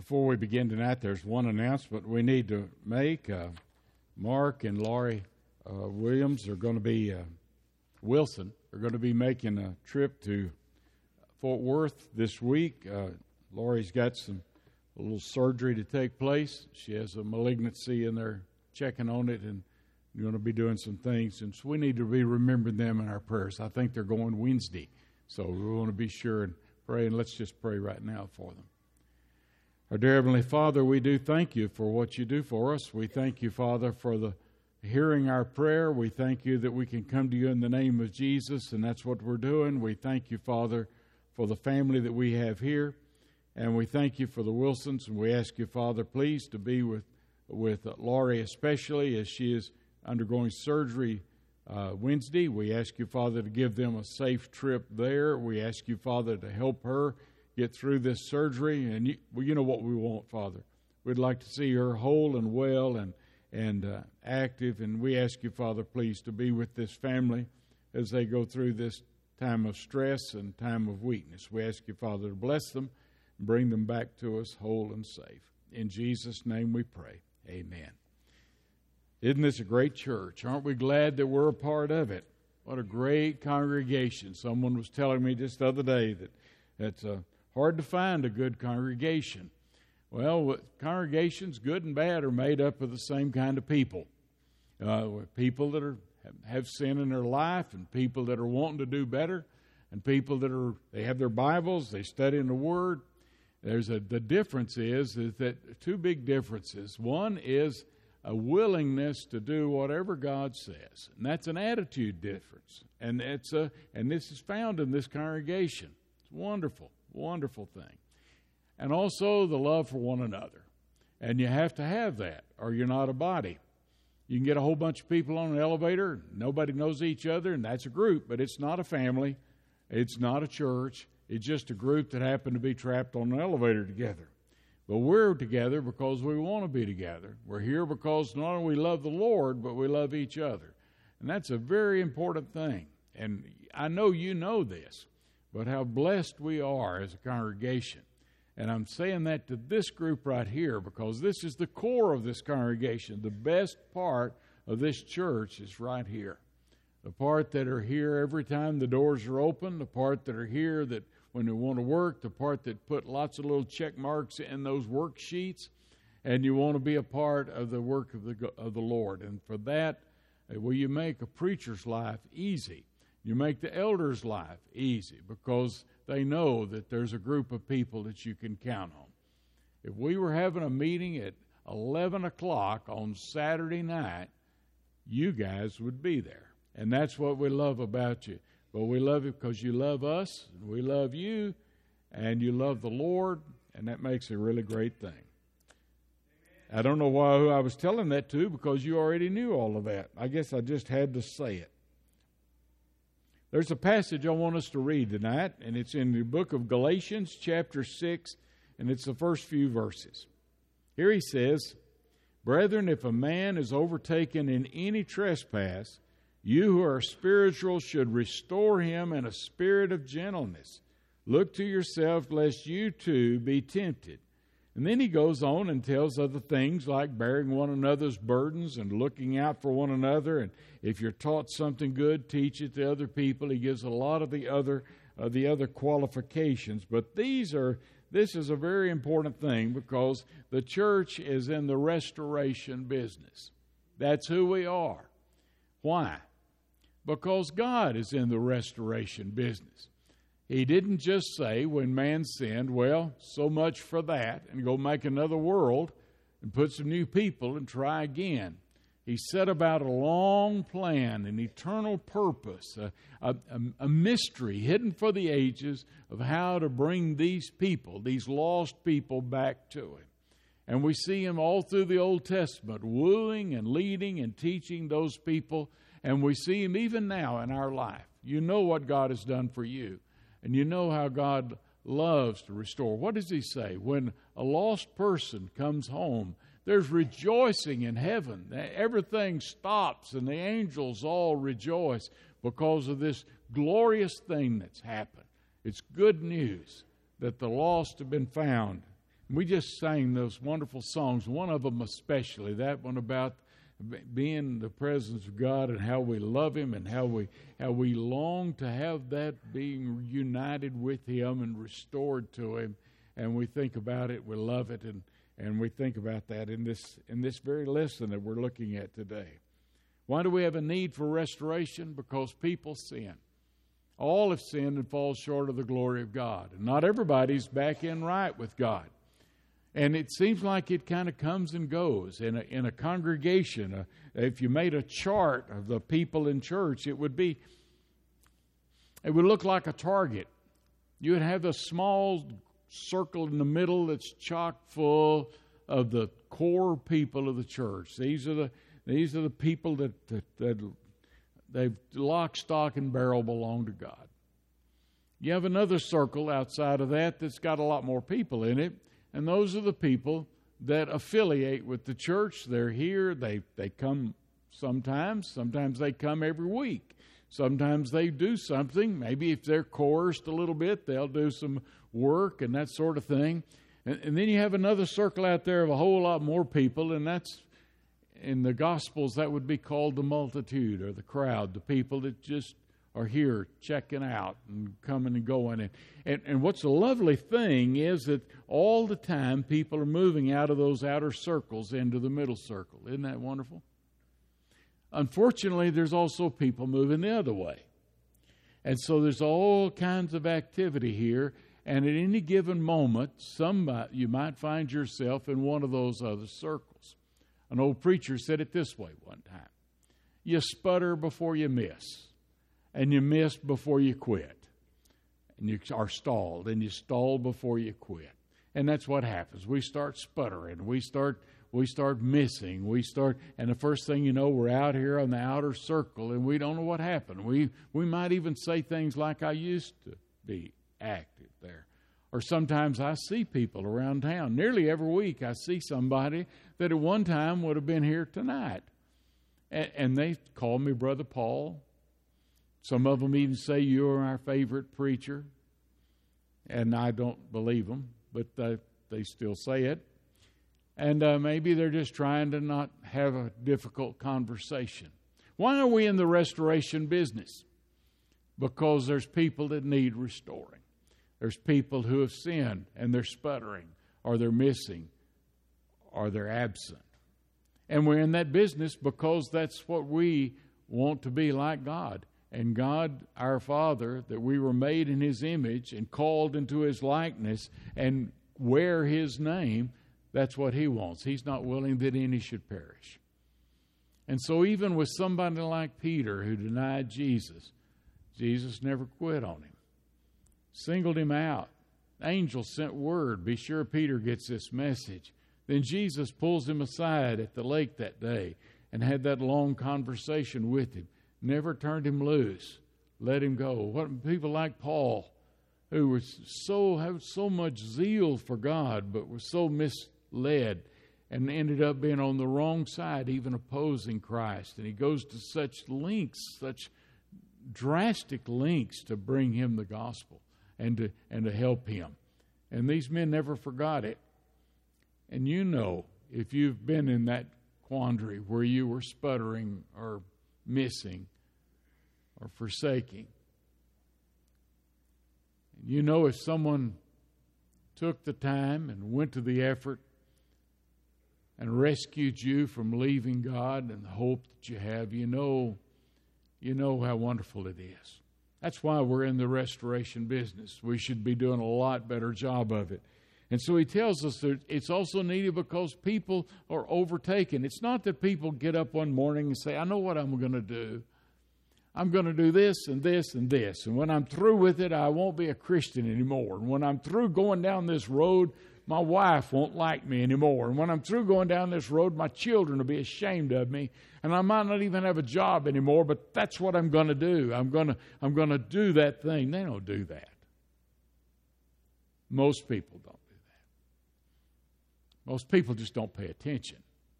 Before we begin tonight, there's one announcement we need to make. Mark and Laurie Williams are going to be, Wilson, are going to be making a trip to Fort Worth this week. Laurie's got a little surgery to take place. She has a malignancy and they're checking on it and going to be doing some things. And so we need to be remembering them in our prayers. I think they're going Wednesday. So we want to be sure and pray. And let's just pray right now for them. Our dear Heavenly Father, we do thank you for what you do for us. We thank you, Father, for the hearing our prayer. We thank you that we can come to you in the name of Jesus, and that's what we're doing. We thank you, Father, for the family that we have here, and we thank you for the Wilsons, and we ask you, Father, please to be with Laurie especially as she is undergoing surgery Wednesday. We ask you, Father, to give them a safe trip there. We ask you, Father, to help her get through this surgery, and you know what we want, Father. We'd like to see her whole and well and active, and we ask you, Father, please to be with this family as they go through this time of stress and time of weakness. We ask you, Father, to bless them and bring them back to us whole and safe. In Jesus' name we pray. Amen. Isn't this a great church? Aren't we glad that we're a part of it? What a great congregation. Someone was telling me just the other day that it's hard to find a good congregation. Well, congregations, good and bad, are made up of the same kind of people. People that have sin in their life, and people that are wanting to do better, and people that they have their Bibles, they study in the Word. The difference is that two big differences. One is a willingness to do whatever God says, and that's an attitude difference. And this is found in this congregation. It's wonderful. Wonderful thing. And also the love for one another. And you have to have that, or you're not a body. You can get a whole bunch of people on an elevator, nobody knows each other, and that's a group, but it's not a family, it's not a church, it's just a group that happened to be trapped on an elevator together. But we're together because we want to be together. We're here because not only we love the Lord, but we love each other. And that's a very important thing. And I know you know this. But how blessed we are as a congregation. And I'm saying that to this group right here because this is the core of this congregation. The best part of this church is right here. The part that are here every time the doors are open, the part that are here that when they want to work, the part that put lots of little check marks in those worksheets, and you want to be a part of the work of the Lord. And for that, you make a preacher's life easy. You make the elders' life easy because they know that there's a group of people that you can count on. If we were having a meeting at 11 o'clock on Saturday night, you guys would be there. And that's what we love about you. But we love you because you love us, and we love you, and you love the Lord, and that makes a really great thing. I don't know who I was telling that to because you already knew all of that. I guess I just had to say it. There's a passage I want us to read tonight, and it's in the book of Galatians, chapter 6, and it's the first few verses. Here he says, "Brethren, if a man is overtaken in any trespass, you who are spiritual should restore him in a spirit of gentleness. Look to yourself, lest you too be tempted." And then he goes on and tells other things like bearing one another's burdens and looking out for one another. And if you're taught something good, teach it to other people. He gives a lot of the other qualifications. But this is a very important thing because the church is in the restoration business. That's who we are. Why? Because God is in the restoration business. He didn't just say when man sinned, well, so much for that, and go make another world and put some new people and try again. He set about a long plan, an eternal purpose, a mystery hidden for the ages of how to bring these people, these lost people, back to Him. And we see Him all through the Old Testament, wooing and leading and teaching those people, and we see Him even now in our life. You know what God has done for you. And you know how God loves to restore. What does He say? When a lost person comes home, there's rejoicing in heaven. Everything stops and the angels all rejoice because of this glorious thing that's happened. It's good news that the lost have been found. We just sang those wonderful songs, one of them especially, that one about being in the presence of God and how we love Him and how we long to have that being united with Him and restored to Him. And we think about it, we love it, and we think about that in this very lesson that we're looking at today. Why do we have a need for restoration? Because people sin. All have sinned and fall short of the glory of God. And not everybody's back in right with God. And it seems like it kind of comes and goes. In a congregation, if you made a chart of the people in church, it would look like a target. You would have a small circle in the middle that's chock full of the core people of the church. These are the people that they've lock, stock, and barrel belong to God. You have another circle outside of that that's got a lot more people in it, and those are the people that affiliate with the church. They're here. They come sometimes. Sometimes they come every week. Sometimes they do something. Maybe if they're coerced a little bit, they'll do some work and that sort of thing. And then you have another circle out there of a whole lot more people, and that's in the Gospels, that would be called the multitude or the crowd, the people that just are here checking out and coming and going. And what's a lovely thing is that all the time people are moving out of those outer circles into the middle circle. Isn't that wonderful? Unfortunately, there's also people moving the other way. And so there's all kinds of activity here. And at any given moment, you might find yourself in one of those other circles. An old preacher said it this way one time. You sputter before you miss. And you miss before you quit. And you are stalled. And you stall before you quit. And that's what happens. We start sputtering. We start missing. And the first thing you know, we're out here on the outer circle, and we don't know what happened. We might even say things like, I used to be active there. Or sometimes I see people around town. Nearly every week I see somebody that at one time would have been here tonight. And they call me Brother Paul. Some of them even say, you're our favorite preacher. And I don't believe them, but they still say it. And maybe they're just trying to not have a difficult conversation. Why are we in the restoration business? Because there's people that need restoring. There's people who have sinned and they're sputtering, or they're missing, or they're absent. And we're in that business because that's what we want to be like God. And God, our Father, that we were made in His image and called into His likeness and wear His name, that's what He wants. He's not willing that any should perish. And so even with somebody like Peter who denied Jesus, Jesus never quit on him. Singled him out. Angels sent word, be sure Peter gets this message. Then Jesus pulls him aside at the lake that day and had that long conversation with him. Never turned him loose. Let him go. What people like Paul, who had so much zeal for God, but was so misled and ended up being on the wrong side, even opposing Christ. And he goes to such lengths, such drastic lengths to bring him the gospel and to help him. And these men never forgot it. And you know, if you've been in that quandary where you were sputtering or missing or forsaking, you know, if someone took the time and went to the effort and rescued you from leaving God and the hope that you have, you know how wonderful it is. That's why we're in the restoration business. We should be doing a lot better job of it. And so he tells us that it's also needed because people are overtaken. It's not that people get up one morning and say, I know what I'm going to do. I'm going to do this and this and this. And when I'm through with it, I won't be a Christian anymore. And when I'm through going down this road, my wife won't like me anymore. And when I'm through going down this road, my children will be ashamed of me. And I might not even have a job anymore, but that's what I'm going to do. I'm going to do that thing. They don't do that. Most people don't do that. Most people just don't pay attention.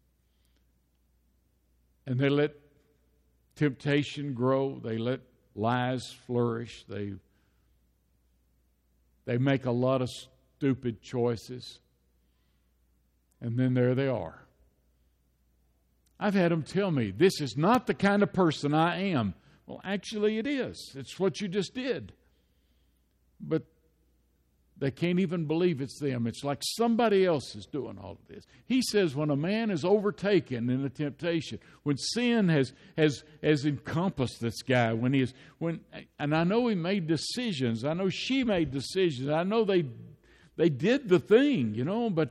And they let temptation grow. They let lies flourish. They make a lot of stupid choices. And then there they are. I've had them tell me, this is not the kind of person I am. Well, actually it is. It's what you just did. But they can't even believe it's them. It's like somebody else is doing all of this. He says when a man is overtaken in a temptation, when sin has encompassed this guy, and I know he made decisions. I know she made decisions. I know they did the thing, but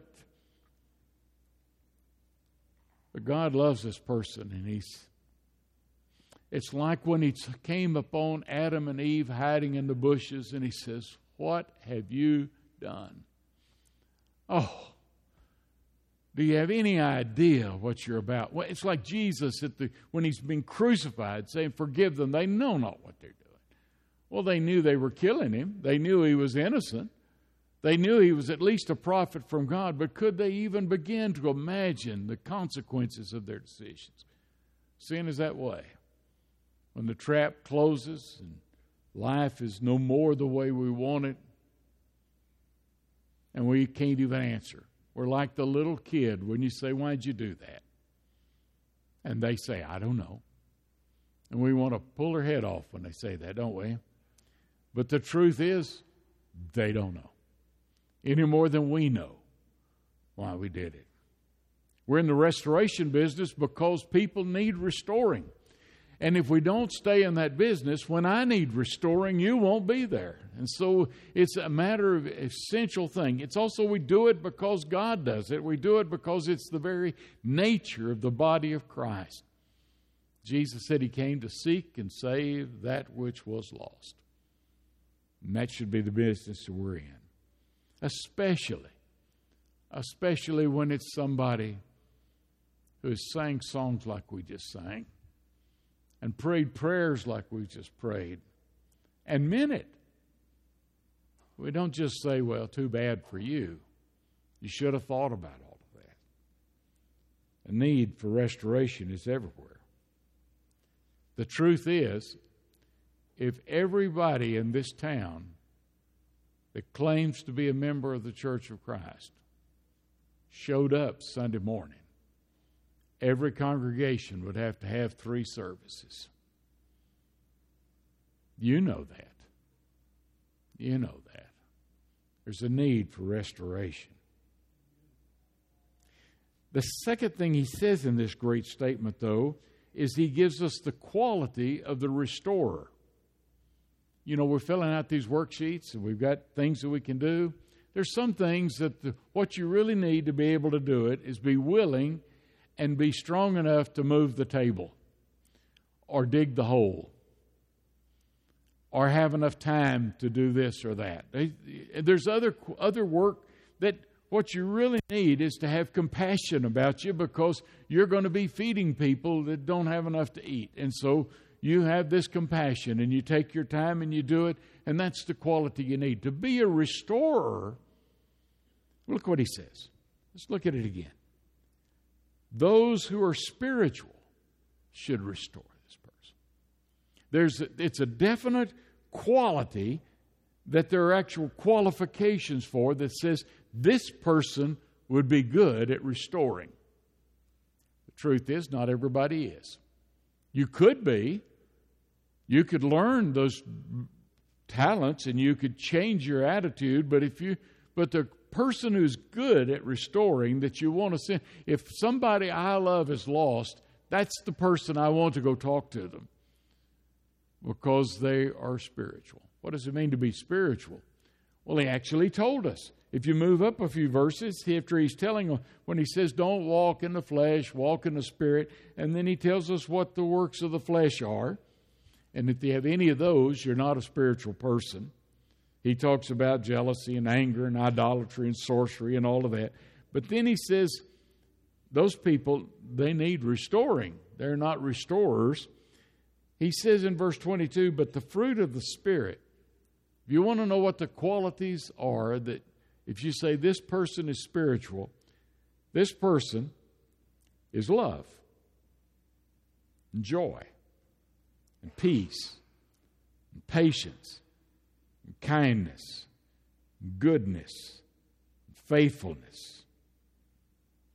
God loves this person, and it's like when he came upon Adam and Eve hiding in the bushes, and he says, "What have you done?" Oh, do you have any idea what you're about? Well, it's like Jesus when he's been crucified saying, "Forgive them. They know not what they're doing." Well, they knew they were killing him. They knew he was innocent. They knew he was at least a prophet from God, but could they even begin to imagine the consequences of their decisions? Sin is that way. When the trap closes and life is no more the way we want it, and we can't even answer. We're like the little kid when you say, "Why'd you do that?" And they say, "I don't know." And we want to pull their head off when they say that, don't we? But the truth is, they don't know. Any more than we know why we did it. We're in the restoration business because people need restoring. And if we don't stay in that business, when I need restoring, you won't be there. And so it's a matter of essential thing. It's also we do it because God does it. We do it because it's the very nature of the body of Christ. Jesus said he came to seek and save that which was lost. And that should be the business that we're in. Especially when it's somebody who has sang songs like we just sang and prayed prayers like we just prayed and meant it. We don't just say, "Well, too bad for you." You should have thought about all of that. The need for restoration is everywhere. The truth is, if everybody in this town that claims to be a member of the Church of Christ showed up Sunday morning, every congregation would have to have 3 services. You know that. You know that. There's a need for restoration. The second thing he says in this great statement, though, is he gives us the quality of the restorer. We're filling out these worksheets and we've got things that we can do. There's some things that what you really need to be able to do it is be willing and be strong enough to move the table or dig the hole or have enough time to do this or that. There's other work that what you really need is to have compassion about you because you're going to be feeding people that don't have enough to eat. And so you have this compassion and you take your time and you do it, and that's the quality you need. To be a restorer, look what he says. Let's look at it again. Those who are spiritual should restore this person. It's a definite quality that there are actual qualifications for that says this person would be good at restoring. The truth is, not everybody is. You could be. You could learn those talents and you could change your attitude, but the person who's good at restoring that you want to send, if somebody I love is lost, that's the person I want to go talk to them because they are spiritual. What does it mean to be spiritual? Well, he actually told us. If you move up a few verses, after he's telling them, when he says don't walk in the flesh, walk in the Spirit, and then he tells us what the works of the flesh are. And if you have any of those, you're not a spiritual person. He talks about jealousy and anger and idolatry and sorcery and all of that. But then he says those people, they need restoring. They're not restorers. He says in verse 22, but the fruit of the Spirit. If you want to know what the qualities are, that if you say this person is spiritual, this person is love and joy and peace and patience and kindness and goodness and faithfulness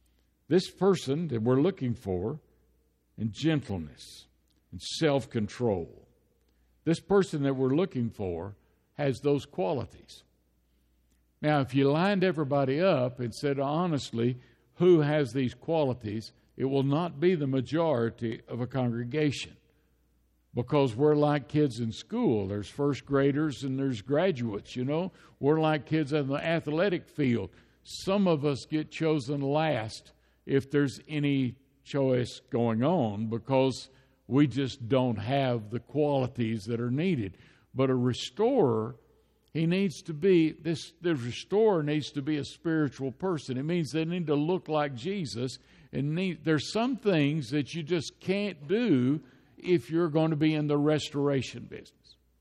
This person that we're looking for in gentleness and self-control. This person that we're looking for has those qualities. Now, if you lined everybody up and said honestly who has these qualities, it will not be the majority of a congregation, because we're like kids in school. There's first graders and there's graduates, you know. We're like kids in the athletic field. Some of us get chosen last if there's any choice going on, because we just don't have the qualities that are needed. But a restorer, the restorer needs to be a spiritual person. It means they need to look like Jesus. And there's some things that you just can't do if you're going to be in the restoration business.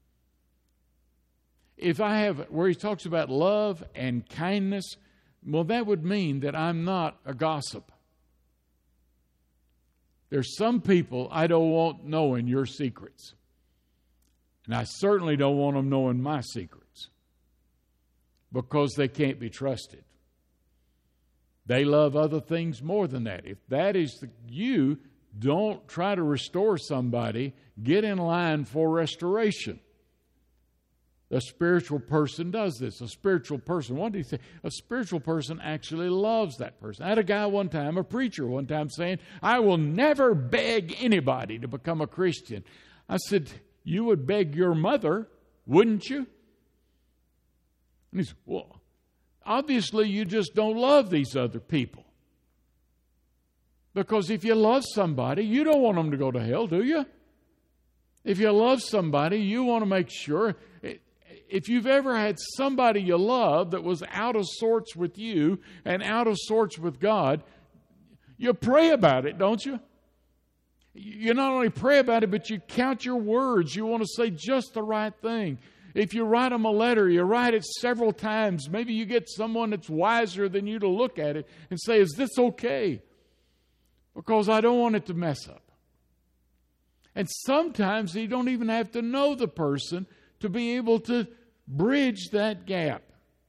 Where he talks about love and kindness, well, that would mean that I'm not a gossip. There's some people I don't want knowing your secrets. And I certainly don't want them knowing my secrets, because they can't be trusted. They love other things more than that. If that is you, don't try to restore somebody. Get in line for restoration. The spiritual person does this. A spiritual person, what did he say? A spiritual person actually loves that person. I had a guy one time, a preacher one time, saying, I will never beg anybody to become a Christian. I said, you would beg your mother, wouldn't you? And he said, well, obviously you just don't love these other people. Because if you love somebody, you don't want them to go to hell, do you? If you love somebody, you want to make sure. If you've ever had somebody you love that was out of sorts with you and out of sorts with God, you pray about it, don't you? You not only pray about it, but you count your words. You want to say just the right thing. If you write them a letter, you write it several times. Maybe you get someone that's wiser than you to look at it and say, is this okay? Because I don't want it to mess up. And sometimes you don't even have to know the person to be able to bridge that gap.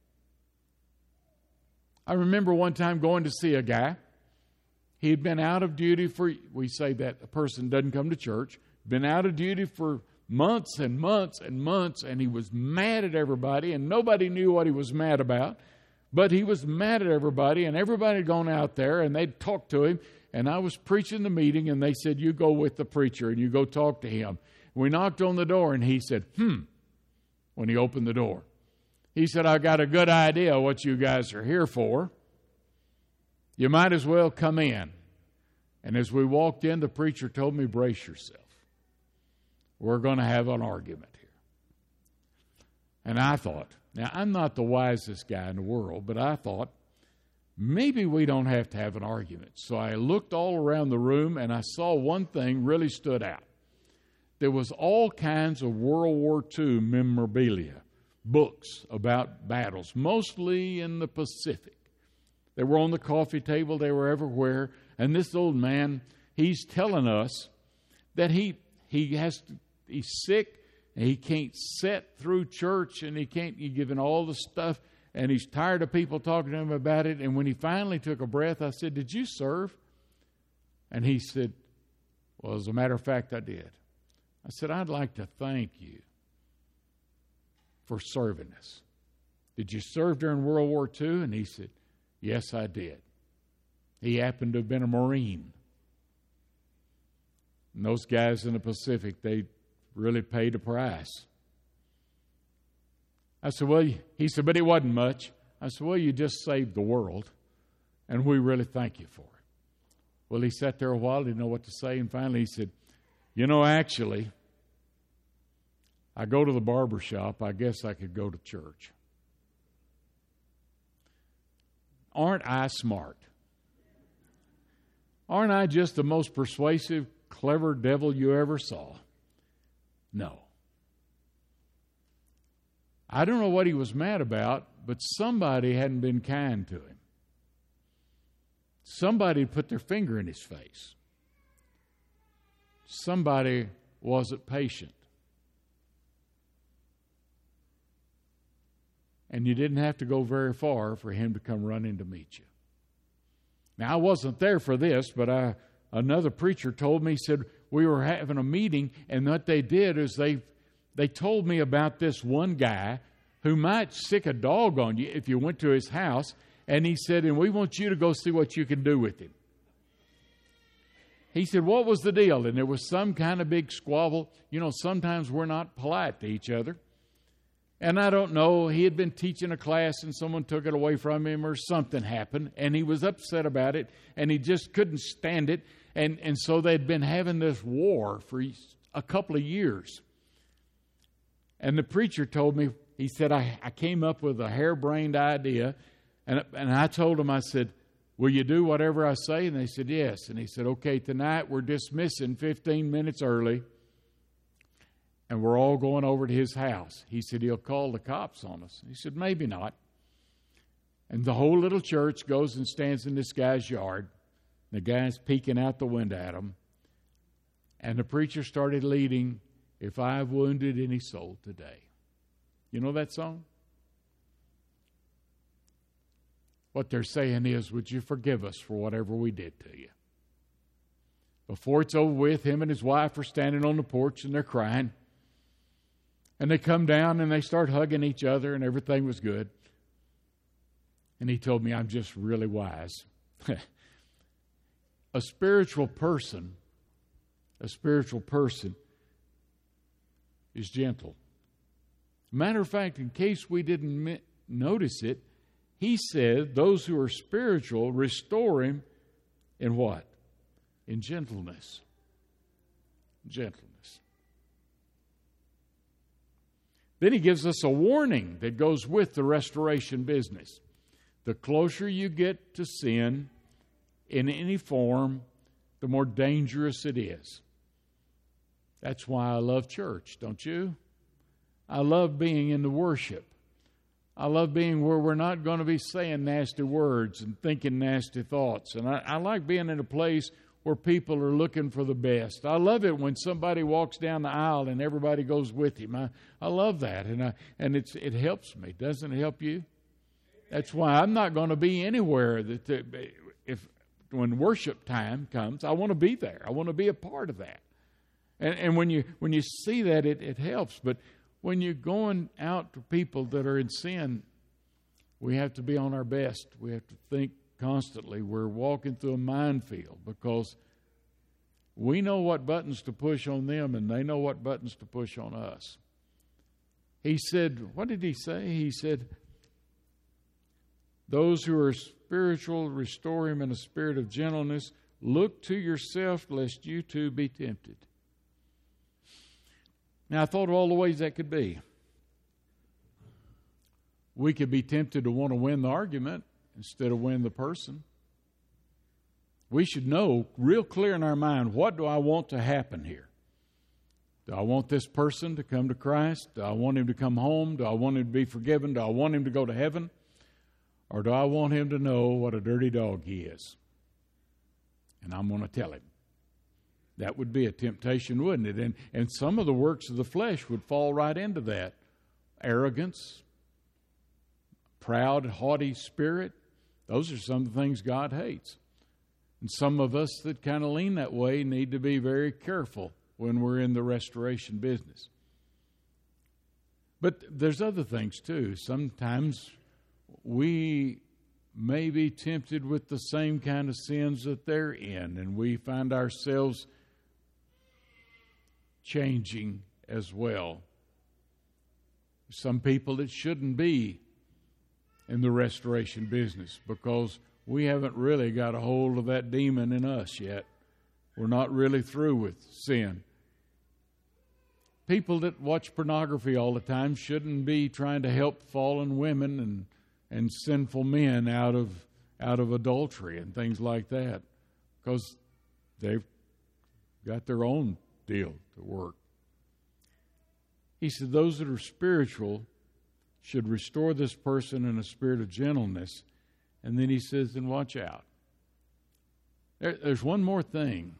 I remember one time going to see a guy. He had been out of duty we say that a person doesn't come to church, been out of duty for months and months and months, and he was mad at everybody, and nobody knew what he was mad about, but he was mad at everybody, and everybody had gone out there, and they'd talked to him, and I was preaching the meeting, and they said, you go with the preacher, and you go talk to him. We knocked on the door, and he said, when he opened the door. He said, I got a good idea what you guys are here for. You might as well come in. And as we walked in, the preacher told me, brace yourself. We're going to have an argument here. And I thought, now I'm not the wisest guy in the world, but I thought, maybe we don't have to have an argument. So I looked all around the room, and I saw one thing really stood out. There was all kinds of World War II memorabilia, books about battles, mostly in the Pacific. They were on the coffee table. They were everywhere. And this old man, he's telling us that he's sick, and he can't sit through church, and he's given all the stuff, and he's tired of people talking to him about it. And when he finally took a breath, I said, did you serve? And he said, well, as a matter of fact, I did. I said, I'd like to thank you for serving us. Did you serve during World War II? And he said, yes, I did. He happened to have been a Marine. And those guys in the Pacific, they really paid a price. I said, well, he said, but it wasn't much. I said, well, you just saved the world, and we really thank you for it. Well, he sat there a while, didn't know what to say, and finally he said, you know, actually, I go to the barber shop. I guess I could go to church. Aren't I smart? Aren't I just the most persuasive, clever devil you ever saw? No. I don't know what he was mad about, but somebody hadn't been kind to him. Somebody put their finger in his face. Somebody wasn't patient. And you didn't have to go very far for him to come running to meet you. Now, I wasn't there for this, but another preacher told me, he said, we were having a meeting, and what they did is they told me about this one guy who might sick a dog on you if you went to his house, and he said, and we want you to go see what you can do with him. He said, what was the deal? And there was some kind of big squabble. You know, sometimes we're not polite to each other. And I don't know, he had been teaching a class and someone took it away from him or something happened, and he was upset about it, and he just couldn't stand it. And so they'd been having this war for a couple of years. And the preacher told me, he said, I came up with a harebrained idea, and I told him, I said, will you do whatever I say? And they said, yes. And he said, okay, tonight we're dismissing 15 minutes early, and we're all going over to his house. He said, he'll call the cops on us. He said, maybe not. And the whole little church goes and stands in this guy's yard. The guy's peeking out the window at him. And the preacher started leading, If I've Wounded Any Soul Today. You know that song? What they're saying is, would you forgive us for whatever we did to you? Before it's over with, him and his wife are standing on the porch and they're crying. And they come down and they start hugging each other and everything was good. And he told me, I'm just really wise. A spiritual person is gentle. Matter of fact, in case we didn't notice it, he said those who are spiritual restore him in what? In gentleness. Gentleness. Then he gives us a warning that goes with the restoration business. The closer you get to sin in any form, the more dangerous it is. That's why I love church, don't you? I love being in the worship. I love being where we're not going to be saying nasty words and thinking nasty thoughts. And I like being in a place where people are looking for the best. I love it when somebody walks down the aisle and everybody goes with him. I love that, and it helps me. Doesn't it help you? That's why I'm not going to be anywhere when worship time comes. I want to be there. I want to be a part of that. And when you see that, it helps. But when you're going out to people that are in sin, we have to be on our best. We have to think constantly. We're walking through a minefield because we know what buttons to push on them and they know what buttons to push on us. He said, what did he say? He said, those who are spiritual, restore him in a spirit of gentleness. Look to yourself lest you too be tempted. Now, I thought of all the ways that could be. We could be tempted to want to win the argument instead of win the person. We should know real clear in our mind, what do I want to happen here? Do I want this person to come to Christ? Do I want him to come home? Do I want him to be forgiven? Do I want him to go to heaven? Or do I want him to know what a dirty dog he is? And I'm going to tell him. That would be a temptation, wouldn't it? And some of the works of the flesh would fall right into that. Arrogance, proud, haughty spirit. Those are some of the things God hates. And some of us that kind of lean that way need to be very careful when we're in the restoration business. But there's other things too. Sometimes we may be tempted with the same kind of sins that they're in, and we find ourselves changing as well. Some people that shouldn't be in the restoration business because we haven't really got a hold of that demon in us yet. We're not really through with sin. People that watch pornography all the time shouldn't be trying to help fallen women and sinful men out of adultery and things like that, because they've got their own deal to work. He said those that are spiritual should restore this person in a spirit of gentleness. And then he says, then watch out. There's one more thing.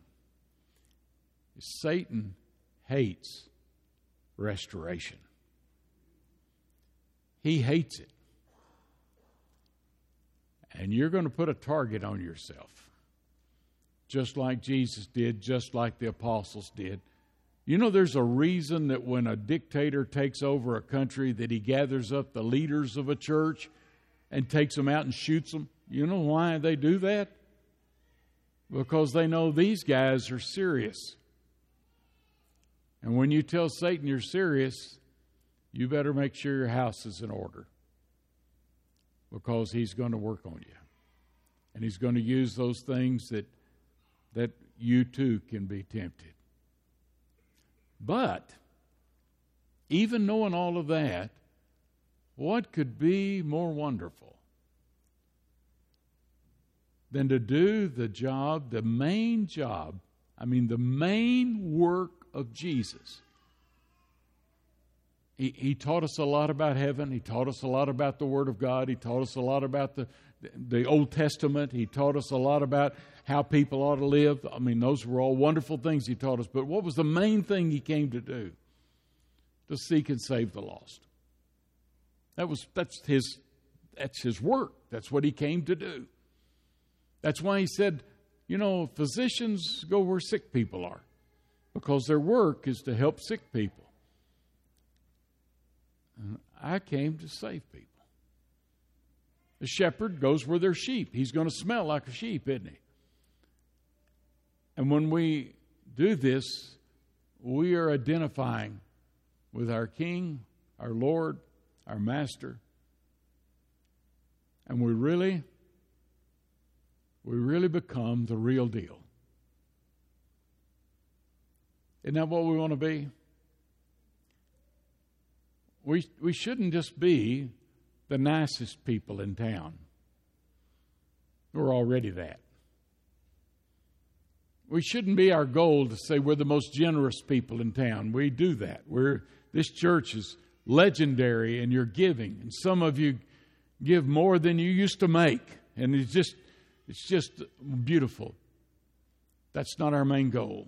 Satan hates restoration. He hates it. And you're going to put a target on yourself, just like Jesus did, just like the apostles did. You know, there's a reason that when a dictator takes over a country that he gathers up the leaders of a church and takes them out and shoots them. You know why they do that? Because they know these guys are serious. And when you tell Satan you're serious, you better make sure your house is in order, because he's going to work on you. And he's going to use those things that you too can be tempted. But even knowing all of that, what could be more wonderful than to do the job, the main work of Jesus? He taught us a lot about heaven. He taught us a lot about the Word of God. He taught us a lot about the Old Testament. He taught us a lot about how people ought to live. I mean, those were all wonderful things he taught us. But what was the main thing he came to do? To seek and save the lost. That's his work. That's what he came to do. That's why he said, you know, physicians go where sick people are, because their work is to help sick people. And I came to save people. The shepherd goes where there's sheep. He's going to smell like a sheep, isn't he? And when we do this, we are identifying with our King, our Lord, our Master. And we really become the real deal. Isn't that what we want to be? We shouldn't just be the nicest people in town. We're already that. We shouldn't be our goal to say we're the most generous people in town. We do that. This church is legendary in your giving, and some of you give more than you used to make, and it's just beautiful. That's not our main goal.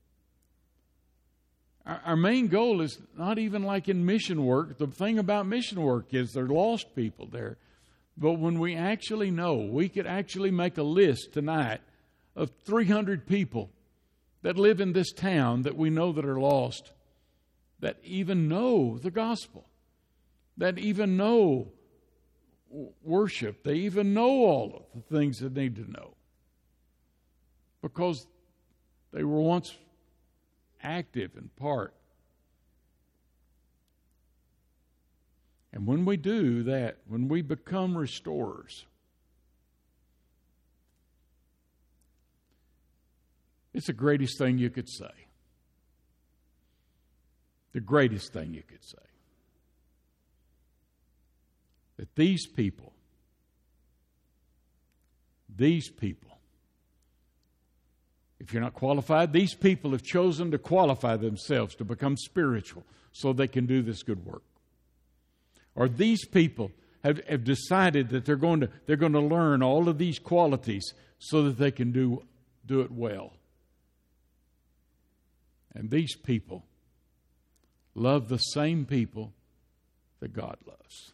Our main goal is not even like in mission work. The thing about mission work is there are lost people there. But when we actually know, we could actually make a list tonight of 300 people that live in this town that we know that are lost, that even know the gospel, that even know worship, they even know all of the things they need to know, because they were once active in part. And when we do that, when we become restorers, it's the greatest thing you could say. The greatest thing you could say. That these people, if you're not qualified, these people have chosen to qualify themselves to become spiritual so they can do this good work. Or these people have decided that they're going to learn all of these qualities so that they can do it well. And these people love the same people that God loves.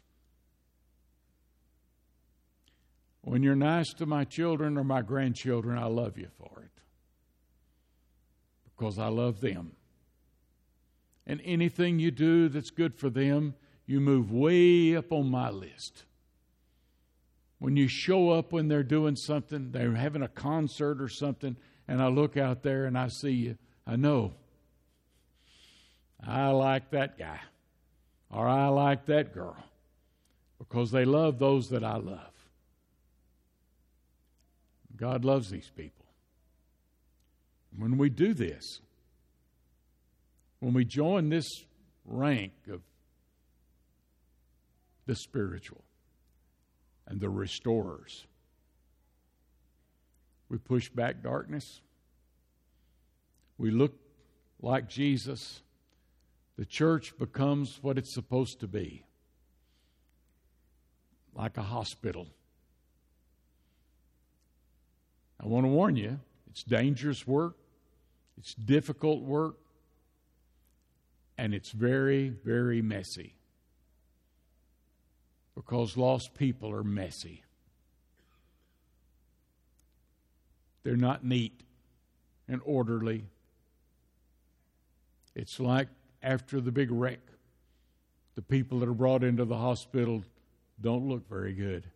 When you're nice to my children or my grandchildren, I love you for it, because I love them. And anything you do that's good for them, you move way up on my list. When you show up when they're doing something, they're having a concert or something, and I look out there and I see you, I know, I like that guy, or I like that girl, because they love those that I love. God loves these people. When we do this, when we join this rank of the spiritual and the restorers, we push back darkness. We look like Jesus. The church becomes what it's supposed to be, like a hospital. I want to warn you, it's dangerous work, it's difficult work, and it's very, very messy. Because lost people are messy. They're not neat and orderly. It's like after the big wreck, the people that are brought into the hospital don't look very good.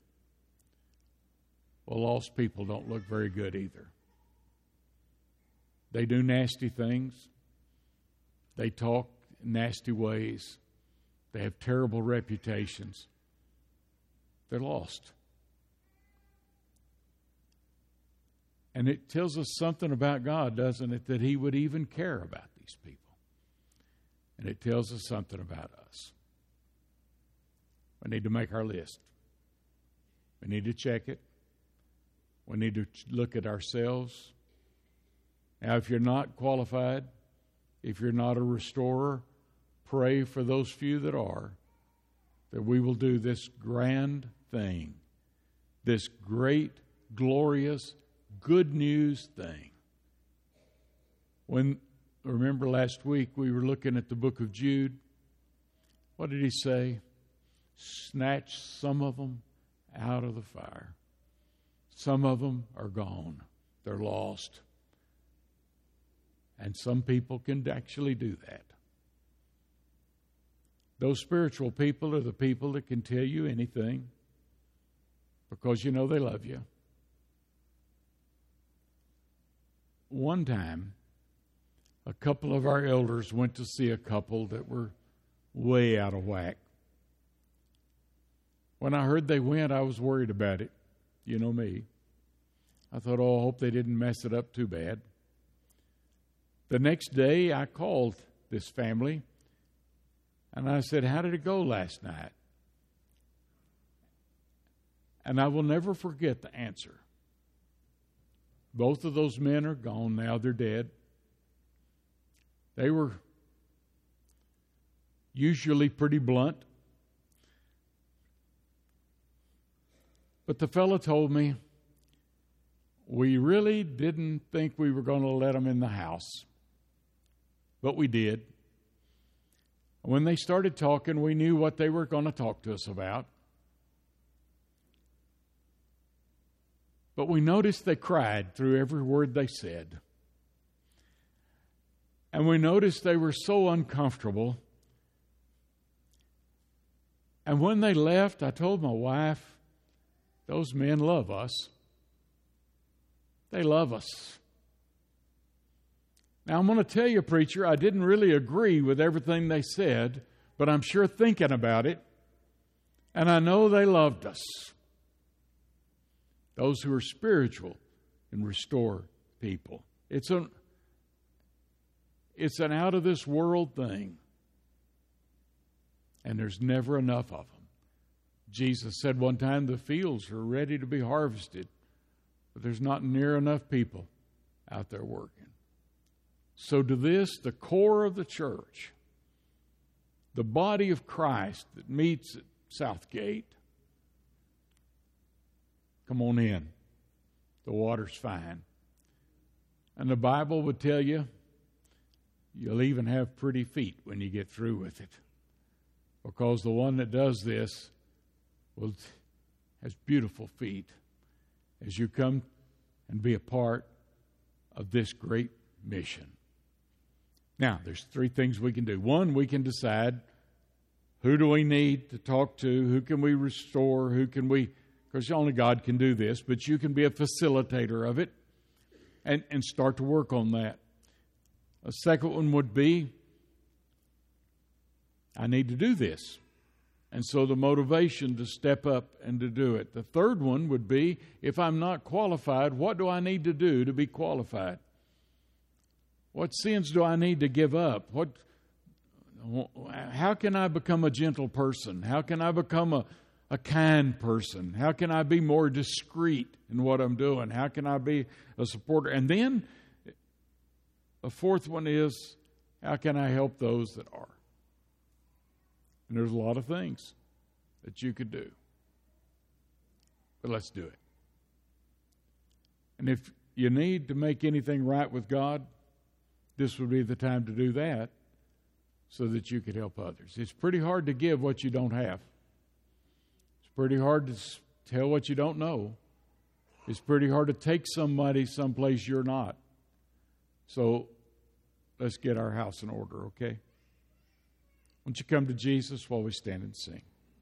Well, lost people don't look very good either. They do nasty things. They talk in nasty ways. They have terrible reputations. They're lost. And it tells us something about God, doesn't it? That He would even care about these people. And it tells us something about us. We need to make our list. We need to check it. We need to look at ourselves. Now, if you're not qualified, if you're not a restorer, pray for those few that are, that we will do this grand thing, this great, glorious, good news thing. Remember last week we were looking at the book of Jude. What did he say? Snatch some of them out of the fire. Some of them are gone. They're lost. And some people can actually do that. Those spiritual people are the people that can tell you anything because you know they love you. One time, a couple of our elders went to see a couple that were way out of whack. When I heard they went, I was worried about it. You know me. I thought, I hope they didn't mess it up too bad. The next day, I called this family, and I said, how did it go last night? And I will never forget the answer. Both of those men are gone now. They're dead. They were usually pretty blunt. But the fellow told me, we really didn't think we were going to let them in the house. But we did. When they started talking, we knew what they were going to talk to us about. But we noticed they cried through every word they said. And we noticed they were so uncomfortable. And when they left, I told my wife, those men love us. They love us. Now, I'm going to tell you, preacher, I didn't really agree with everything they said, but I'm sure thinking about it, and I know they loved us. Those who are spiritual and restore people. It's an out-of-this-world thing, and there's never enough of them. Jesus said one time the fields are ready to be harvested, but there's not near enough people out there working. So to this, the core of the church, the body of Christ that meets at Southgate, come on in. The water's fine. And the Bible would tell you, you'll even have pretty feet when you get through with it. Because the one that does this has beautiful feet as you come and be a part of this great mission. Now, there's three things we can do. One, we can decide who do we need to talk to, who can we restore, who can we, because only God can do this, but you can be a facilitator of it and start to work on that. A second one would be, I need to do this. And so the motivation to step up and to do it. The third one would be, if I'm not qualified, what do I need to do to be qualified? What sins do I need to give up? How can I become a gentle person? How can I become a kind person? How can I be more discreet in what I'm doing? How can I be a supporter? And then a fourth one is, how can I help those that are? And there's a lot of things that you could do. But let's do it. And if you need to make anything right with God, this would be the time to do that so that you could help others. It's pretty hard to give what you don't have. It's pretty hard to tell what you don't know. It's pretty hard to take somebody someplace you're not. So let's get our house in order, okay? Won't you come to Jesus while we stand and sing?